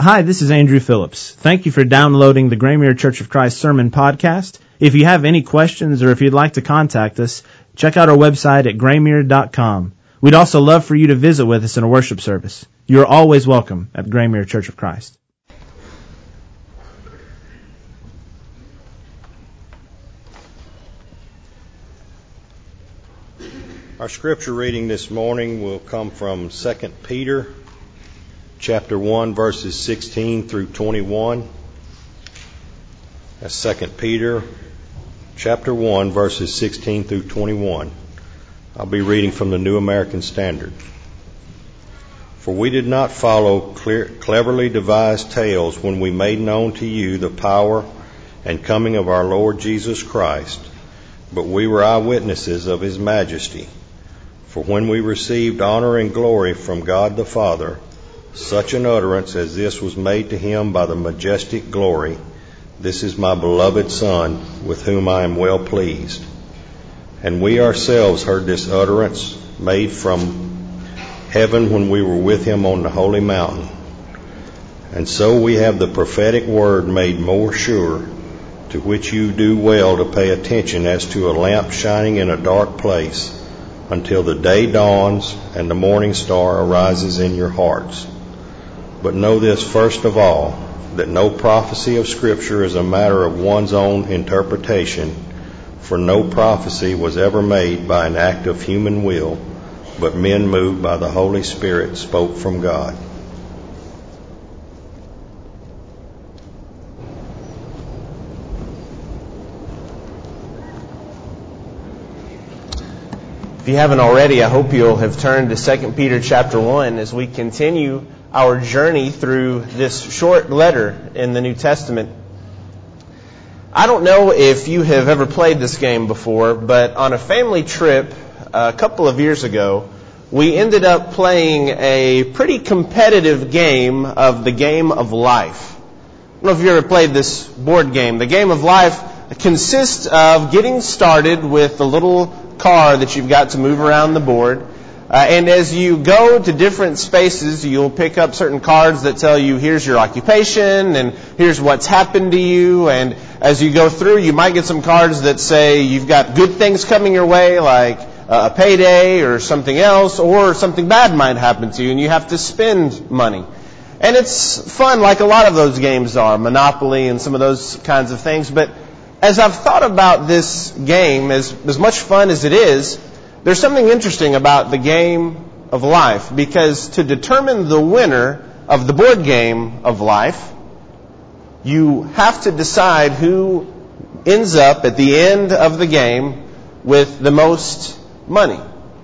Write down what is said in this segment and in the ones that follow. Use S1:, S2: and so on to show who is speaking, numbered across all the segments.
S1: Hi, this is Andrew Phillips. Thank you for downloading the Graymuir Church of Christ Sermon Podcast. If you have any questions or if you'd like to contact us, check out our website at graymuir.com. We'd also love for you to visit with us in a worship service. You are always welcome at Graymuir Church of Christ.
S2: Our scripture reading this morning will come from 2 Peter chapter 1, verses 16 through 21. That's 2 Peter chapter 1, verses 16 through 21. I'll be reading from the New American Standard. For we did not follow cleverly devised tales when we made known to you the power and coming of our Lord Jesus Christ, but we were eyewitnesses of His majesty. For when we received honor and glory from God the Father, such an utterance as this was made to Him by the majestic glory, "This is my beloved Son, with whom I am well pleased." And we ourselves heard this utterance made from heaven when we were with Him on the holy mountain. And so we have the prophetic word made more sure, to which you do well to pay attention as to a lamp shining in a dark place, until the day dawns and the morning star arises in your hearts. But know this first of all, that no prophecy of Scripture is a matter of one's own interpretation, for no prophecy was ever made by an act of human will, but men moved by the Holy Spirit spoke from God.
S3: If you haven't already, I hope you'll have turned to 2 Peter chapter 1 as we continue our journey through this short letter in the New Testament. I don't know if you have ever played this game before, but on a family trip a couple of years ago, we ended up playing a pretty competitive game of the Game of Life. I don't know if you ever played this board game. The Game of Life consists of getting started with the little car that you've got to move around the board. And as you go to different spaces, you'll pick up certain cards that tell you, here's your occupation, and here's what's happened to you. And as you go through, you might get some cards that say you've got good things coming your way, like a payday or something else, or something bad might happen to you, and you have to spend money. And it's fun, like a lot of those games are, Monopoly and some of those kinds of things. But as I've thought about this game, as much fun as it is, there's something interesting about the Game of Life, because to determine the winner of the board game of life, you have to decide who ends up at the end of the game with the most money,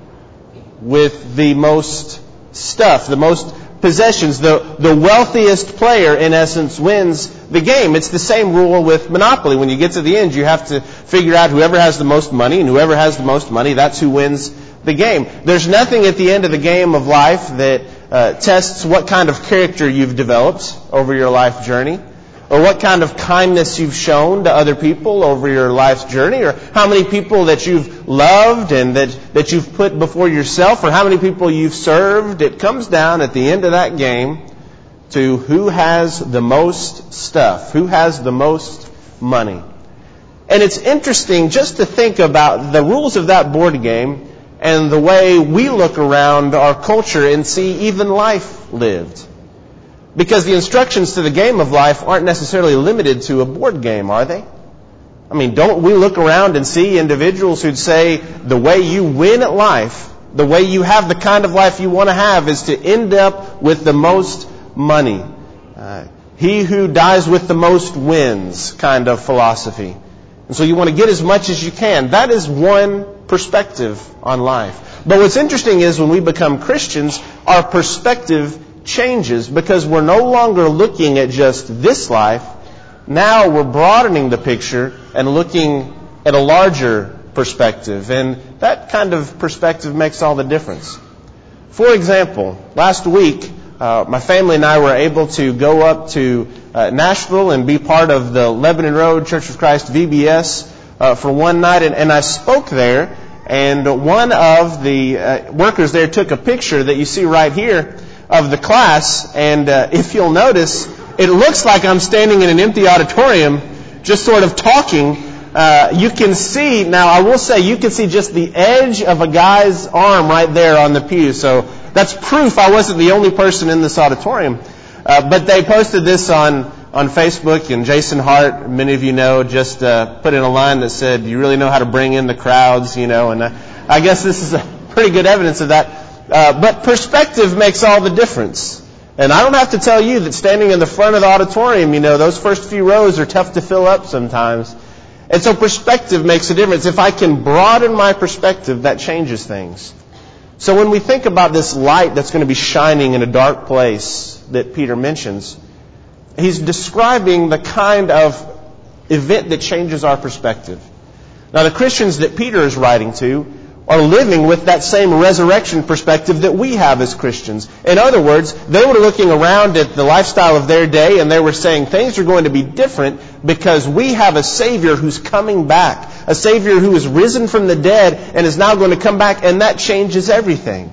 S3: with the most stuff, the most possessions. The wealthiest player, in essence, wins the game. It's the same rule with Monopoly. When you get to the end, you have to figure out whoever has the most money, and whoever has the most money, that's who wins the game. There's nothing at the end of the Game of Life that tests what kind of character you've developed over your life journey, or what kind of kindness you've shown to other people over your life's journey, or how many people that you've loved and that you've put before yourself, or how many people you've served. It comes down at the end of that game to who has the most stuff, who has the most money. And it's interesting just to think about the rules of that board game and the way we look around our culture and see even life lived. Because the instructions to the Game of Life aren't necessarily limited to a board game, are they? I mean, don't we look around and see individuals who'd say the way you win at life, the way you have the kind of life you want to have, is to end up with the most money. He who dies with the most wins kind of philosophy. And so you want to get as much as you can. That is one perspective on life. But what's interesting is when we become Christians, our perspective changes, because we're no longer looking at just this life. Now we're broadening the picture and looking at a larger perspective. And that kind of perspective makes all the difference. For example, last week, my family and I were able to go up to Nashville and be part of the Lebanon Road Church of Christ VBS for one night. And I spoke there, and one of the workers there took a picture that you see right here of the class, and if you'll notice, it looks like I'm standing in an empty auditorium just sort of talking. You can see, now I will say, you can see just the edge of a guy's arm right there on the pew. So that's proof I wasn't the only person in this auditorium. But they posted this on Facebook, and Jason Hart, many of you know, just put in a line that said, "You really know how to bring in the crowds," and I guess this is a pretty good evidence of that. But perspective makes all the difference. And I don't have to tell you that standing in the front of the auditorium, those first few rows are tough to fill up sometimes. And so perspective makes a difference. If I can broaden my perspective, that changes things. So when we think about this light that's going to be shining in a dark place that Peter mentions, he's describing the kind of event that changes our perspective. Now, the Christians that Peter is writing to are living with that same resurrection perspective that we have as Christians. In other words, they were looking around at the lifestyle of their day and they were saying things are going to be different because we have a Savior who's coming back. A Savior who is risen from the dead and is now going to come back, and that changes everything.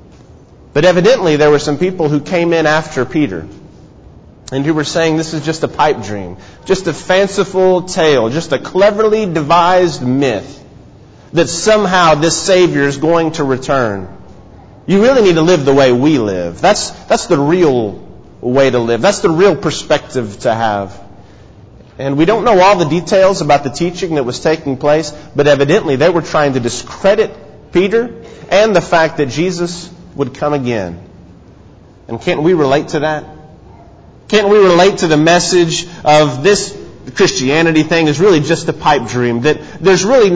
S3: But evidently there were some people who came in after Peter and who were saying this is just a pipe dream, just a fanciful tale, just a cleverly devised myth that somehow this Savior is going to return. You really need to live the way we live. That's the real way to live. That's the real perspective to have. And we don't know all the details about the teaching that was taking place, but evidently they were trying to discredit Peter and the fact that Jesus would come again. And can't we relate to that? Can't we relate to the message of this Christianity thing is really just a pipe dream, that there's really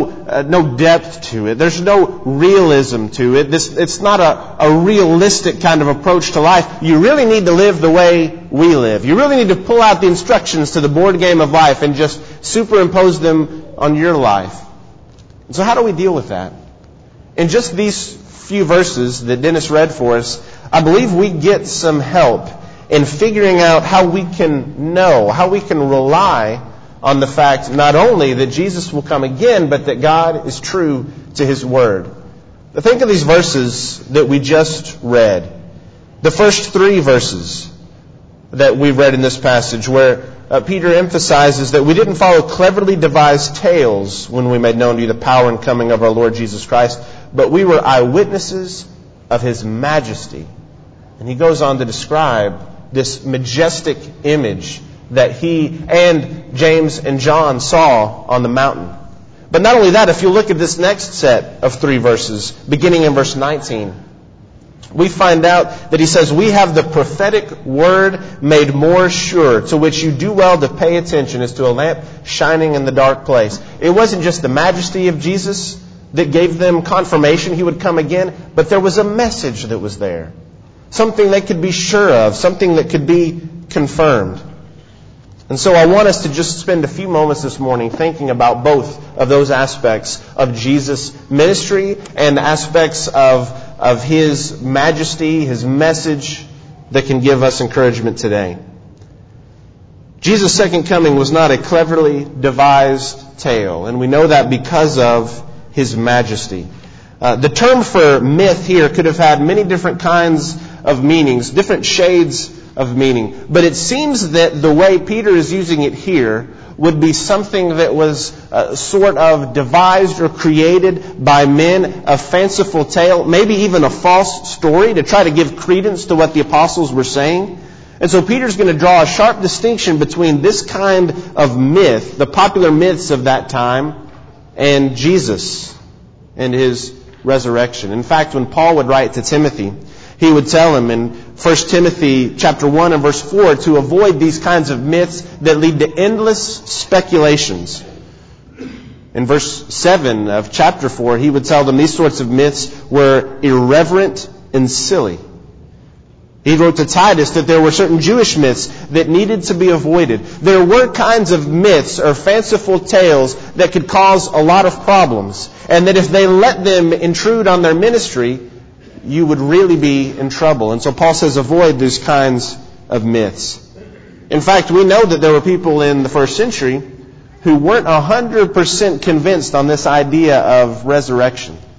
S3: no depth to it. There's no realism to it. It's not a realistic kind of approach to life. You really need to live the way we live. You really need to pull out the instructions to the board game of life and just superimpose them on your life. And so how do we deal with that? In just these few verses that Dennis read for us, I believe we get some help in figuring out how we can know, how we can rely on the fact not only that Jesus will come again, but that God is true to His Word. But think of these verses that we just read. The first 3 verses that we've read in this passage where Peter emphasizes that we didn't follow cleverly devised tales when we made known to you the power and coming of our Lord Jesus Christ, but we were eyewitnesses of His majesty. And he goes on to describe this majestic image that he and James and John saw on the mountain. But not only that, if you look at this next set of 3 verses, beginning in verse 19, we find out that he says, "We have the prophetic word made more sure, to which you do well to pay attention as to a lamp shining in the dark place." It wasn't just the majesty of Jesus that gave them confirmation He would come again, but there was a message that was there. Something they could be sure of, something that could be confirmed. And so I want us to just spend a few moments this morning thinking about both of those aspects of Jesus' ministry and aspects of His majesty, His message that can give us encouragement today. Jesus' second coming was not a cleverly devised tale, and we know that because of His majesty. The term for myth here could have had many different kinds of meanings, different shades of meaning. But it seems that the way Peter is using it here would be something that was sort of devised or created by men, a fanciful tale, maybe even a false story to try to give credence to what the apostles were saying. And so Peter's going to draw a sharp distinction between this kind of myth, the popular myths of that time, and Jesus and His resurrection. In fact, when Paul would write to Timothy, he would tell him in 1 Timothy chapter 1 and verse 4 to avoid these kinds of myths that lead to endless speculations. In verse 7 of chapter 4, he would tell them these sorts of myths were irreverent and silly. He wrote to Titus that there were certain Jewish myths that needed to be avoided. There were kinds of myths or fanciful tales that could cause a lot of problems, and that if they let them intrude on their ministry, you would really be in trouble. And so Paul says avoid these kinds of myths. In fact, we know that there were people in the first century who weren't 100% convinced on this idea of resurrection.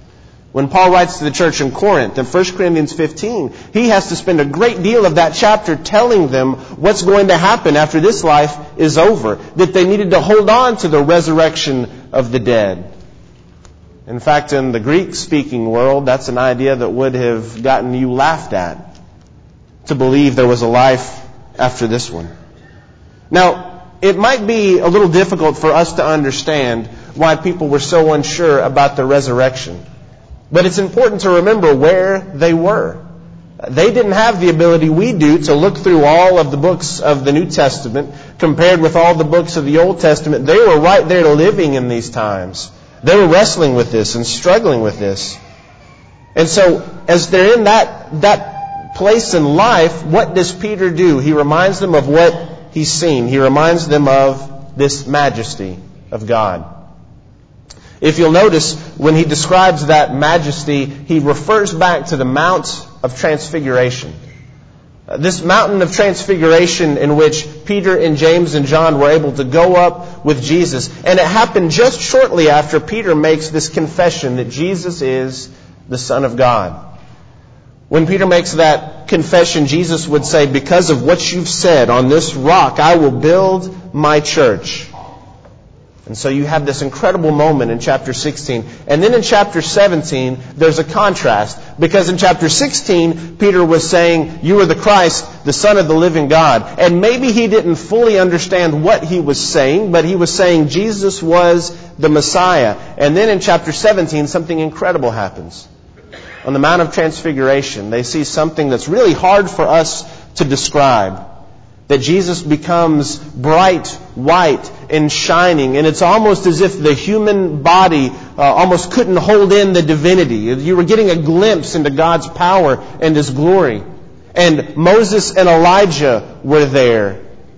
S3: When Paul writes to the church in Corinth in 1 Corinthians 15, he has to spend a great deal of that chapter telling them what's going to happen after this life is over, that they needed to hold on to the resurrection of the dead. In fact, in the Greek-speaking world, that's an idea that would have gotten you laughed at, to believe there was a life after this one. Now, it might be a little difficult for us to understand why people were so unsure about the resurrection. But it's important to remember where they were. They didn't have the ability we do to look through all of the books of the New Testament compared with all the books of the Old Testament. They were right there living in these times. They were wrestling with this and struggling with this. And so, as they're in that place in life, what does Peter do? He reminds them of what he's seen. He reminds them of this majesty of God. If you'll notice, when he describes that majesty, he refers back to the Mount of Transfiguration. This mountain of transfiguration in which Peter and James and John were able to go up with Jesus. And it happened just shortly after Peter makes this confession that Jesus is the Son of God. When Peter makes that confession, Jesus would say, because of what you've said, on this rock I will build my church. And so you have this incredible moment in chapter 16. And then in chapter 17, there's a contrast. Because in chapter 16, Peter was saying, you are the Christ, the Son of the living God. And maybe he didn't fully understand what he was saying, but he was saying Jesus was the Messiah. And then in chapter 17, something incredible happens. On the Mount of Transfiguration, they see something that's really hard for us to describe. That Jesus becomes bright, white, and shining. And it's almost as if the human body almost couldn't hold in the divinity. You were getting a glimpse into God's power and His glory. And Moses and Elijah were there.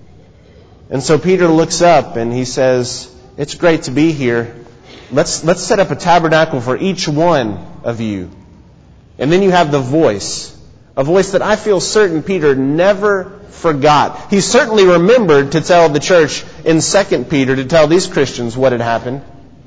S3: And so Peter looks up and he says, it's great to be here. Let's set up a tabernacle for each one of you. And then you have the voice. A voice that I feel certain Peter never forgot. He certainly remembered to tell the church in 2 Peter, to tell these Christians what had happened.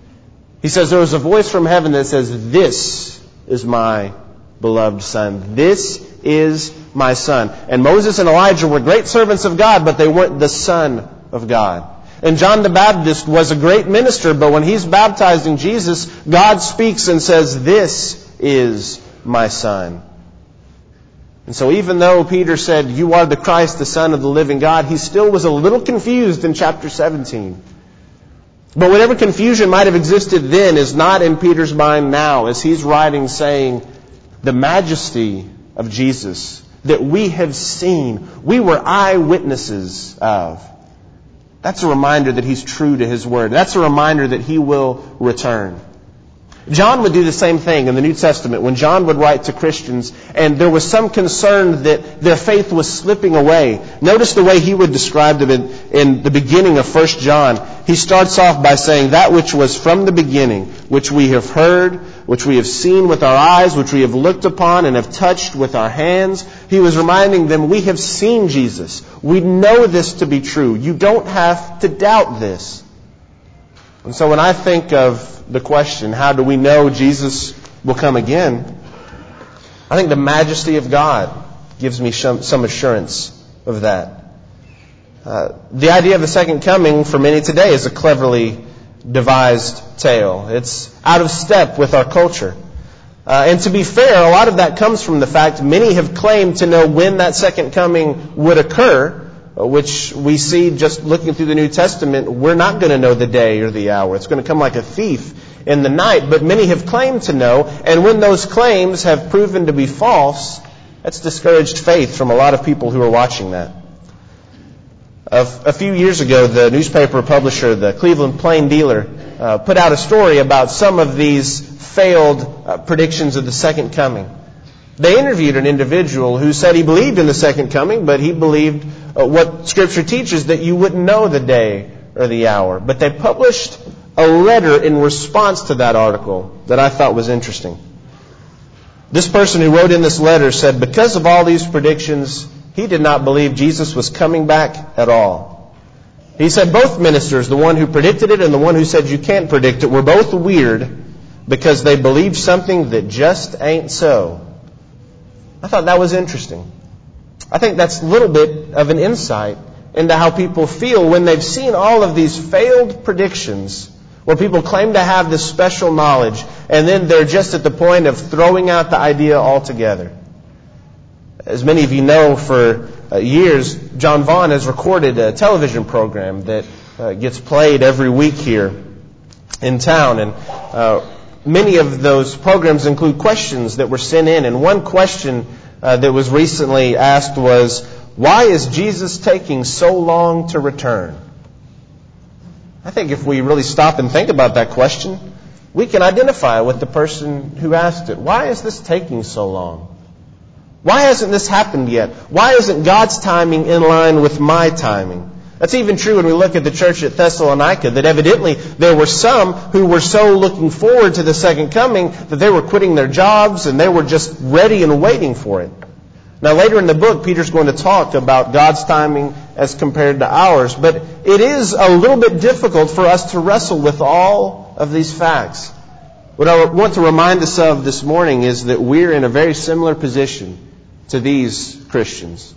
S3: He says, there was a voice from heaven that says, this is my beloved Son. This is my Son. And Moses and Elijah were great servants of God, but they weren't the Son of God. And John the Baptist was a great minister, but when he's baptizing Jesus, God speaks and says, this is my Son. And so even though Peter said, you are the Christ, the Son of the living God, he still was a little confused in chapter 17. But whatever confusion might have existed then is not in Peter's mind now, as he's writing saying, the majesty of Jesus that we have seen, we were eyewitnesses of. That's a reminder that he's true to his word. That's a reminder that he will return. John would do the same thing in the New Testament when John would write to Christians and there was some concern that their faith was slipping away. Notice the way he would describe them in the beginning of 1 John. He starts off by saying, that which was from the beginning, which we have heard, which we have seen with our eyes, which we have looked upon and have touched with our hands. He was reminding them, we have seen Jesus. We know this to be true. You don't have to doubt this. And so when I think of the question, how do we know Jesus will come again? I think the majesty of God gives me some assurance of that. The idea of the second coming for many today is a cleverly devised tale. It's out of step with our culture. And to be fair, a lot of that comes from the fact many have claimed to know when that second coming would occur, which we see just looking through the New Testament. We're not going to know the day or the hour. It's going to come like a thief in the night. But many have claimed to know, and when those claims have proven to be false, that's discouraged faith from a lot of people who are watching that. A few years ago, the newspaper publisher, the Cleveland Plain Dealer, put out a story about some of these failed predictions of the second coming. They interviewed an individual who said he believed in the second coming, but he believed what Scripture teaches, that you wouldn't know the day or the hour. But they published a letter in response to that article that I thought was interesting. This person who wrote in this letter said, because of all these predictions, he did not believe Jesus was coming back at all. He said both ministers, the one who predicted it and the one who said you can't predict it, were both weird, because they believe something that just ain't so. I thought that was interesting. I think that's a little bit of an insight into how people feel when they've seen all of these failed predictions where people claim to have this special knowledge, and then they're just at the point of throwing out the idea altogether. As many of you know, for years, John Vaughn has recorded a television program that gets played every week here in town. And many of those programs include questions that were sent in. And one question that was recently asked was, why is Jesus taking so long to return? I think if we really stop and think about that question, we can identify with the person who asked it. Why is this taking so long? Why hasn't this happened yet? Why isn't God's timing in line with my timing? That's even true when we look at the church at Thessalonica, that evidently there were some who were so looking forward to the second coming that they were quitting their jobs and they were just ready and waiting for it. Now later in the book, Peter's going to talk about God's timing as compared to ours, but it is a little bit difficult for us to wrestle with all of these facts. What I want to remind us of this morning is that we're in a very similar position to these Christians.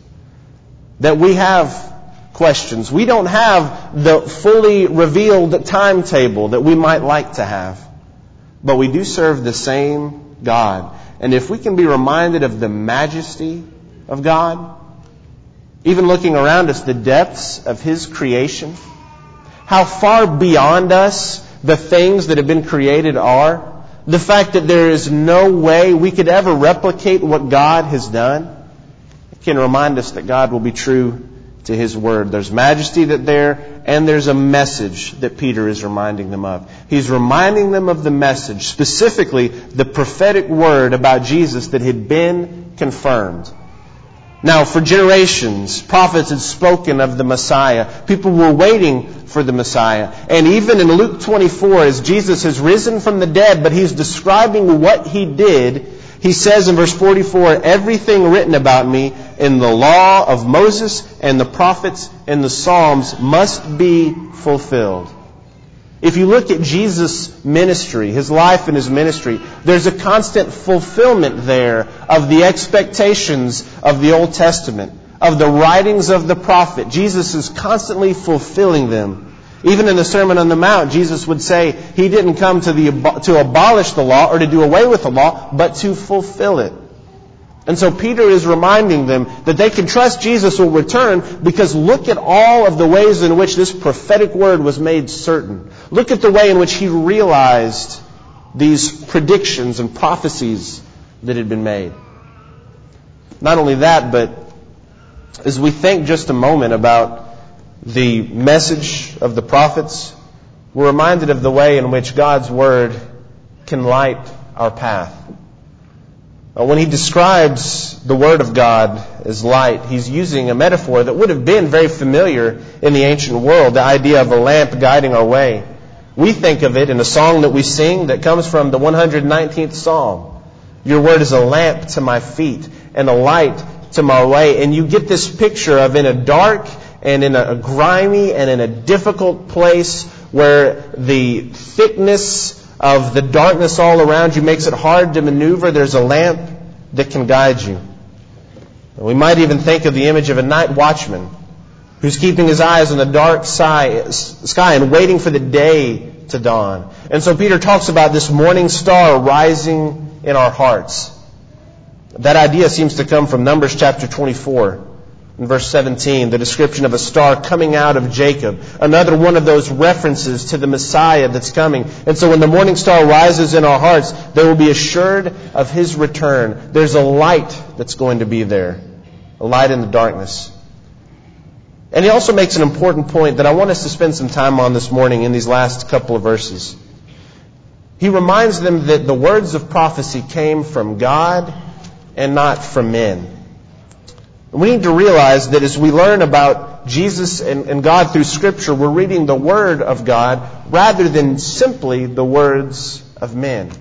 S3: That we have questions. We don't have the fully revealed timetable that we might like to have. But we do serve the same God. And if we can be reminded of the majesty of God, even looking around us, the depths of His creation, how far beyond us the things that have been created are, the fact that there is no way we could ever replicate what God has done, it can remind us that God will be true to His Word. There's majesty there, and there's a message that Peter is reminding them of. He's reminding them of the message, specifically the prophetic word about Jesus that had been confirmed. Now, for generations, prophets had spoken of the Messiah. People were waiting for the Messiah. And even in Luke 24, as Jesus has risen from the dead, but He's describing what He did, He says in verse 44, everything written about me in the law of Moses and the prophets and the Psalms must be fulfilled. If you look at Jesus' ministry, His life and His ministry, there's a constant fulfillment there of the expectations of the Old Testament, of the writings of the prophet. Jesus is constantly fulfilling them. Even in the Sermon on the Mount, Jesus would say He didn't come to abolish the law or to do away with the law, but to fulfill it. And so Peter is reminding them that they can trust Jesus will return because look at all of the ways in which this prophetic word was made certain. Look at the way in which He realized these predictions and prophecies that had been made. Not only that, but as we think just a moment about the message of the prophets, we're reminded of the way in which God's Word can light our path. When He describes the Word of God as light, He's using a metaphor that would have been very familiar in the ancient world, the idea of a lamp guiding our way. We think of it in a song that we sing that comes from the 119th Psalm. Your Word is a lamp to my feet and a light to my way. And you get this picture of in a dark and in a grimy and in a difficult place where the thickness of the darkness all around you makes it hard to maneuver, there's a lamp that can guide you. And we might even think of the image of a night watchman who's keeping his eyes on the dark sky and waiting for the day to dawn. And so Peter talks about this morning star rising in our hearts. That idea seems to come from Numbers chapter 24. In verse 17, the description of a star coming out of Jacob. Another one of those references to the Messiah that's coming. And so when the morning star rises in our hearts, they will be assured of His return. There's a light that's going to be there. A light in the darkness. And he also makes an important point that I want us to spend some time on this morning in these last couple of verses. He reminds them that the words of prophecy came from God and not from men. We need to realize that as we learn about Jesus and God through Scripture, we're reading the Word of God rather than simply the words of men.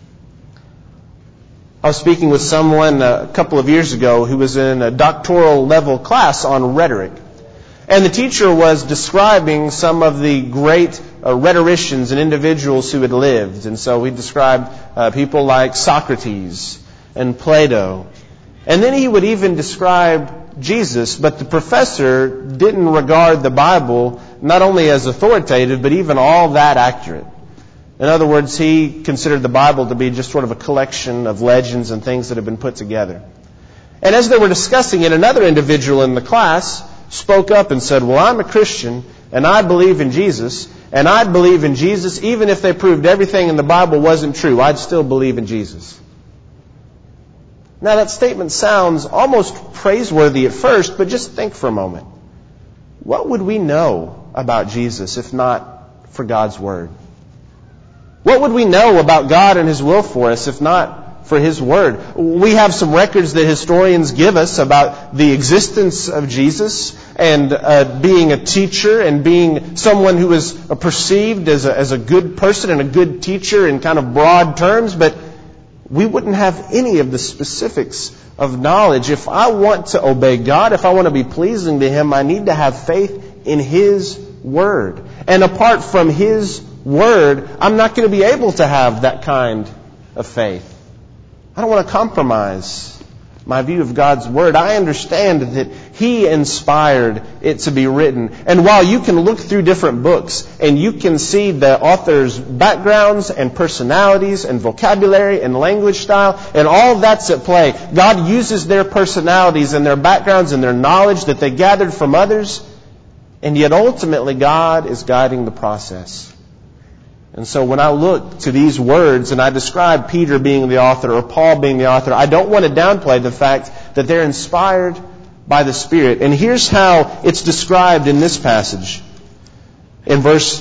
S3: I was speaking with someone a couple of years ago who was in a doctoral level class on rhetoric. And the teacher was describing some of the great rhetoricians and individuals who had lived. And so he described people like Socrates and Plato. And then he would even describe Jesus, but the professor didn't regard the Bible not only as authoritative, but even all that accurate. In other words, he considered the Bible to be just sort of a collection of legends and things that have been put together. And as they were discussing it, another individual in the class spoke up and said, well, I'm a Christian, and I believe in Jesus, and I'd believe in Jesus even if they proved everything in the Bible wasn't true. I'd still believe in Jesus. Now that statement sounds almost praiseworthy at first, but just think for a moment. What would we know about Jesus if not for God's Word? What would we know about God and His will for us if not for His Word? We have some records that historians give us about the existence of Jesus and being a teacher and being someone who was perceived as a good person and a good teacher in kind of broad terms, but we wouldn't have any of the specifics of knowledge. If I want to obey God, if I want to be pleasing to Him, I need to have faith in His Word. And apart from His Word, I'm not going to be able to have that kind of faith. I don't want to compromise my view of God's Word. I understand that He inspired it to be written. And while you can look through different books and you can see the author's backgrounds and personalities and vocabulary and language style and all that's at play, God uses their personalities and their backgrounds and their knowledge that they gathered from others, and yet ultimately God is guiding the process. And so when I look to these words and I describe Peter being the author or Paul being the author, I don't want to downplay the fact that they're inspired by the Spirit. And here's how it's described in this passage. In verse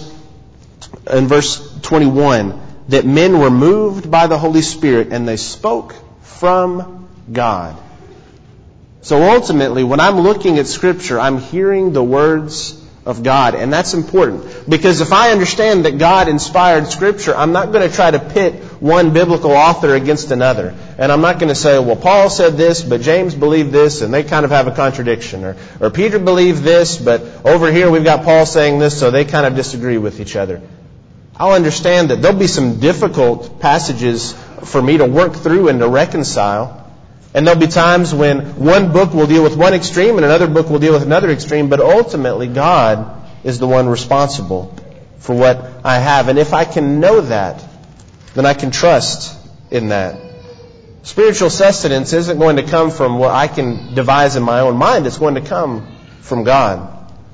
S3: 21, that men were moved by the Holy Spirit and they spoke from God. So ultimately, when I'm looking at Scripture, I'm hearing the words of God. And that's important. Because if I understand that God inspired Scripture, I'm not going to try to pit one biblical author against another. And I'm not going to say, well, Paul said this, but James believed this, and they kind of have a contradiction. Or Peter believed this, but over here we've got Paul saying this, so they kind of disagree with each other. I'll understand that there'll be some difficult passages for me to work through and to reconcile. And there'll be times when one book will deal with one extreme and another book will deal with another extreme, but ultimately God is the one responsible for what I have. And if I can know that, then I can trust in that. Spiritual sustenance isn't going to come from what I can devise in my own mind. It's going to come from God.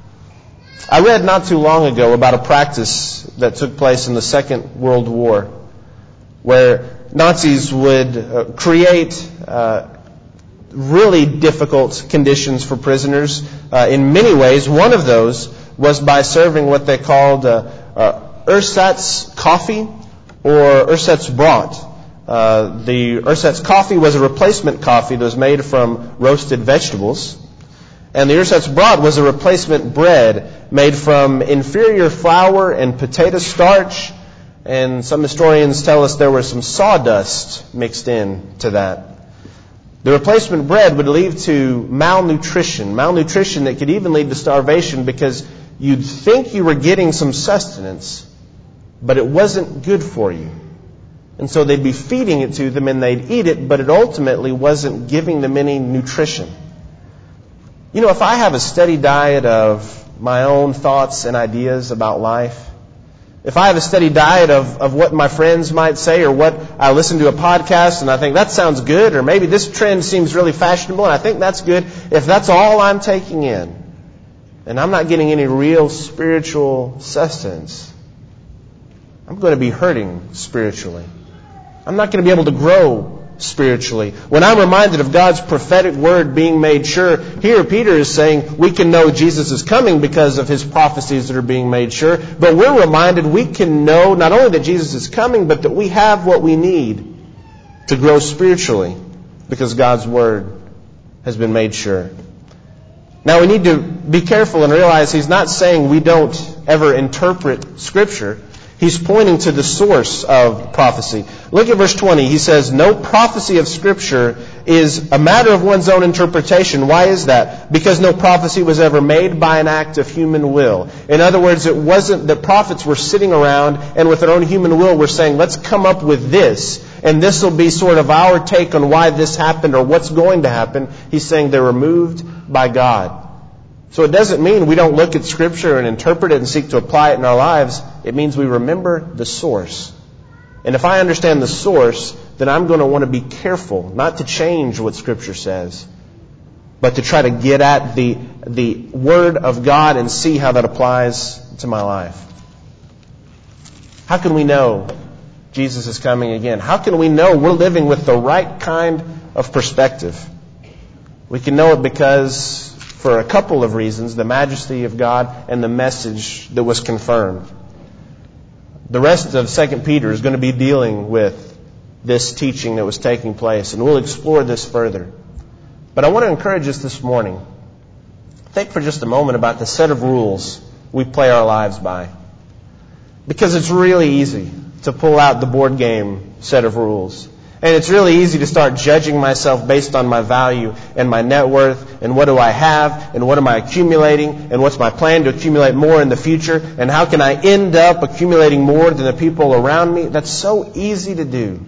S3: I read not too long ago about a practice that took place in the Second World War where Nazis would create really difficult conditions for prisoners. In many ways, one of those was by serving what they called ersatz coffee or ersatz brat. The ersatz coffee was a replacement coffee that was made from roasted vegetables. And the ersatz brat was a replacement bread made from inferior flour and potato starch. And some historians tell us there was some sawdust mixed in to that. The replacement bread would lead to malnutrition that could even lead to starvation because you'd think you were getting some sustenance, but it wasn't good for you. And so they'd be feeding it to them and they'd eat it, but it ultimately wasn't giving them any nutrition. You know, if I have a steady diet of my own thoughts and ideas about life, if I have a steady diet of what my friends might say or what I listen to a podcast and I think that sounds good, or maybe this trend seems really fashionable and I think that's good, if that's all I'm taking in and I'm not getting any real spiritual sustenance, I'm going to be hurting spiritually. I'm not going to be able to grow spiritually. When I'm reminded of God's prophetic word being made sure, here Peter is saying we can know Jesus is coming because of His prophecies that are being made sure, but we're reminded we can know not only that Jesus is coming, but that we have what we need to grow spiritually because God's word has been made sure. Now we need to be careful and realize He's not saying we don't ever interpret Scripture. He's pointing to the source of prophecy. Look at verse 20. He says, no prophecy of Scripture is a matter of one's own interpretation. Why is that? Because no prophecy was ever made by an act of human will. In other words, it wasn't that prophets were sitting around and with their own human will were saying, let's come up with this, and this will be sort of our take on why this happened or what's going to happen. He's saying they were moved by God. So it doesn't mean we don't look at Scripture and interpret it and seek to apply it in our lives. It means we remember the source. And if I understand the source, then I'm going to want to be careful not to change what Scripture says, but to try to get at the Word of God and see how that applies to my life. How can we know Jesus is coming again? How can we know we're living with the right kind of perspective? We can know it because, for a couple of reasons, the majesty of God and the message that was confirmed. The rest of 2 Peter is going to be dealing with this teaching that was taking place, and we'll explore this further. But I want to encourage us this morning. Think for just a moment about the set of rules we play our lives by. Because it's really easy to pull out the board game set of rules. And it's really easy to start judging myself based on my value and my net worth and what do I have and what am I accumulating and what's my plan to accumulate more in the future and how can I end up accumulating more than the people around me. That's so easy to do.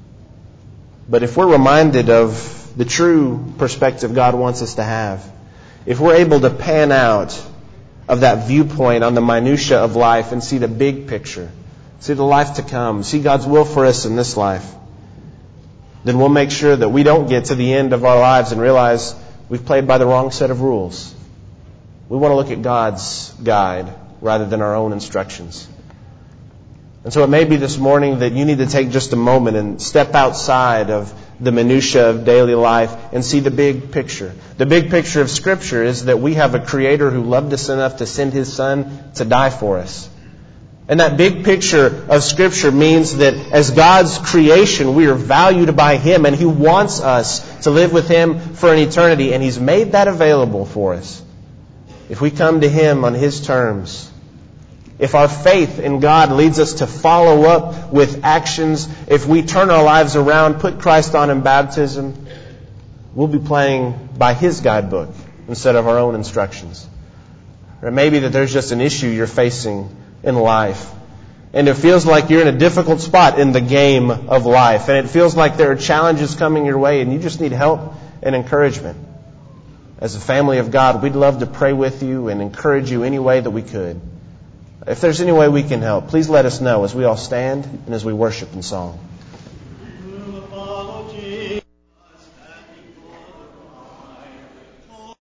S3: But if we're reminded of the true perspective God wants us to have, if we're able to pan out of that viewpoint on the minutia of life and see the big picture, see the life to come, see God's will for us in this life, then we'll make sure that we don't get to the end of our lives and realize we've played by the wrong set of rules. We want to look at God's guide rather than our own instructions. And so it may be this morning that you need to take just a moment and step outside of the minutia of daily life and see the big picture. The big picture of Scripture is that we have a Creator who loved us enough to send His Son to die for us. And that big picture of Scripture means that as God's creation, we are valued by Him, and He wants us to live with Him for an eternity, and He's made that available for us. If we come to Him on His terms, if our faith in God leads us to follow up with actions, if we turn our lives around, put Christ on in baptism, we'll be playing by His guidebook instead of our own instructions. Or it may be that there's just an issue you're facing in life. And it feels like you're in a difficult spot in the game of life. And it feels like there are challenges coming your way and you just need help and encouragement. As a family of God, we'd love to pray with you and encourage you any way that we could. If there's any way we can help, please let us know as we all stand and as we worship in song.